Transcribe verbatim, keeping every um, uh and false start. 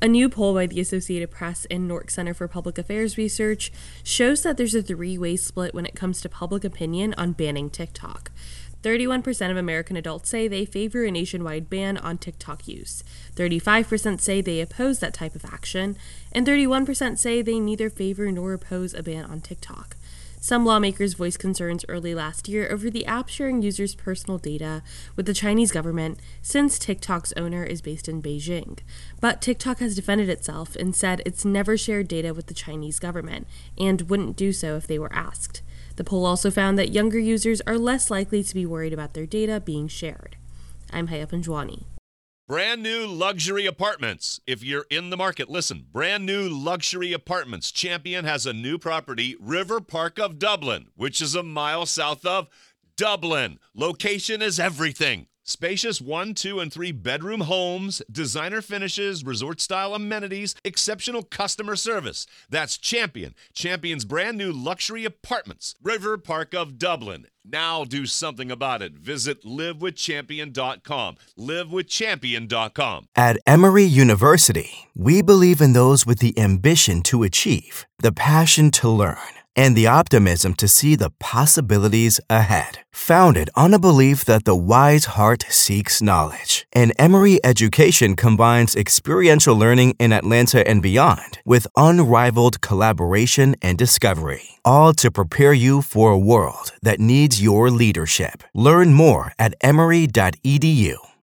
A new poll by the Associated Press and Nork Center for Public Affairs Research shows that there's a three-way split when it comes to public opinion on banning TikTok. thirty-one percent of American adults say they favor a nationwide ban on TikTok use. thirty-five percent say they oppose that type of action, and thirty-one percent say they neither favor nor oppose a ban on TikTok. Some lawmakers voiced concerns early last year over the app sharing users' personal data with the Chinese government since TikTok's owner is based in Beijing. But TikTok has defended itself and said it's never shared data with the Chinese government and wouldn't do so if they were asked. The poll also found that younger users are less likely to be worried about their data being shared. I'm Haya Panjwani. Brand new luxury apartments. If you're in the market, listen. Brand new luxury apartments. Champion has a new property, River Park of Dublin, which is a mile south of Dublin. Location is everything. Spacious one, two, and three bedroom homes, designer finishes, resort-style amenities, exceptional customer service. That's Champion. Champion's brand new luxury apartments, River Park of Dublin. Now do something about it. Visit live with champion dot com. live with champion dot com. At Emory University, we believe in those with the ambition to achieve, the passion to learn, and the optimism to see the possibilities ahead. Founded on a belief that the wise heart seeks knowledge, and Emory education combines experiential learning in Atlanta and beyond with unrivaled collaboration and discovery, all to prepare you for a world that needs your leadership. Learn more at emory dot e d u.